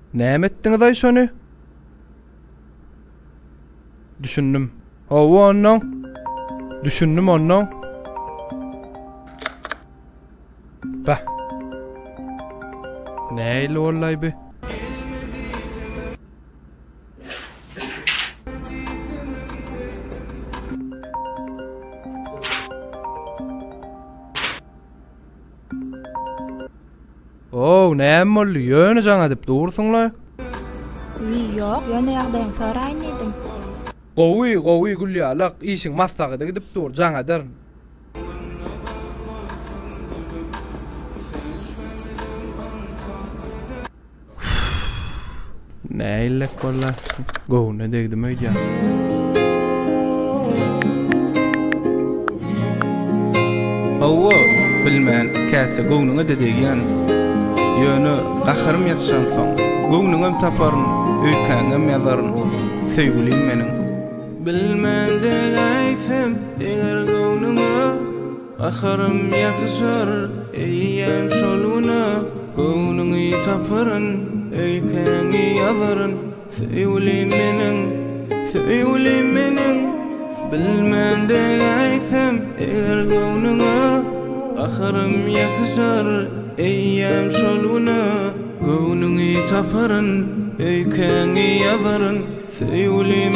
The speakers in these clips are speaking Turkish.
Näme etdiňiz ay şonu? Düşündüm. Hawa onnoň. Düşündüm onnoň. Bah. Näle ollay be? Näme boldy? Ýöne jaňa dip dursuňlar. Ýok, ýöne ýagdaýyň soraýyn edim. Gowy gülýalak işiň massagyda gidip dur jaňa der. Näle kolla? Gowna degdim öýdýär. Hawa bilmän käte gownuňa dedegýän. Ýöne gahrym ýatşan soň gownuňam taparyn, öýkäňem ýazaryn. Söýgülim meniň. Bilmän degaýsam, eger gownuňa gahrym ýatşar, eýýem şoluny, gownuňy taparyn, öýkäňi ýazaryn. Söýgülim meniň. Bilmän degaýsam, eger gownuňa gahrym ýatşar, eýýem şoluny, gownuňy taparyn, öýkäňi ýazaryn. Söýgülim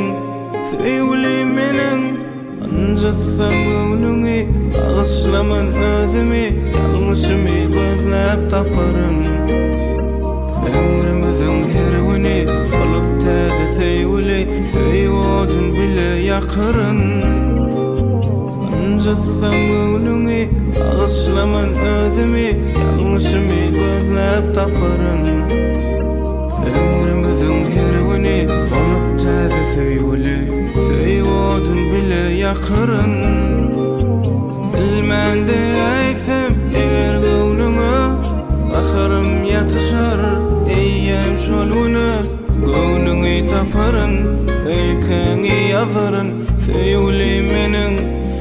meniň. Anjatsam gownuňy, agyslaman özümi, ýalňyşymy gözläp taparyn. Ömrümiziň her güni bolup täze söýgüli, söýwodun bile ýakyryn. Anjatsam gownuňy, agyslaman özümi, ýalňyşymy gözläp taparyn. Ömrümiziň her güni bolup täze söýgüli, söýwodun bile ýakyryn. Bilmän deýsem, eger gownuňa gahrym ýatşar, eýýem şoluny, gownuňy taparyn, öýkäňi ýazaryn. Söýgülim meniň.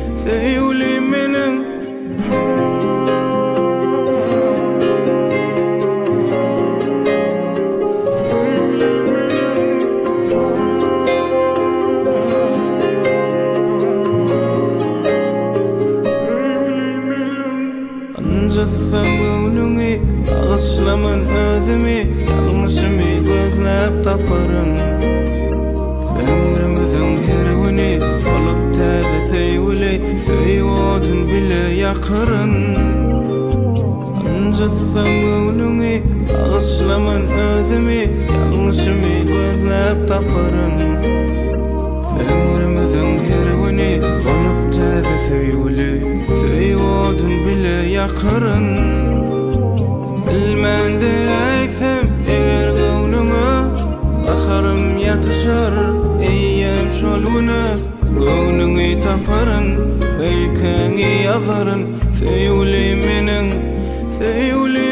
Anjatsam gownuňy, agyslaman özümi, ýalňyşymy gözläp taparyn. Ömrümiziň her güni bolup täze söýgüli, söýwodun bile ýakyryn. Anjatsam gownuňy, agyslaman özümi, ýalňyşymy gözläp taparyn. Ömrümiziň her güni bolup täze söýgüli, söýwodun bile ýakyryn. Bilmän deýsem, eger gownuňa gahrym ýatşar, eýýem şoluny, gownuňy taparyn, öýkäňi ýazaryn. Söýgülim meniň.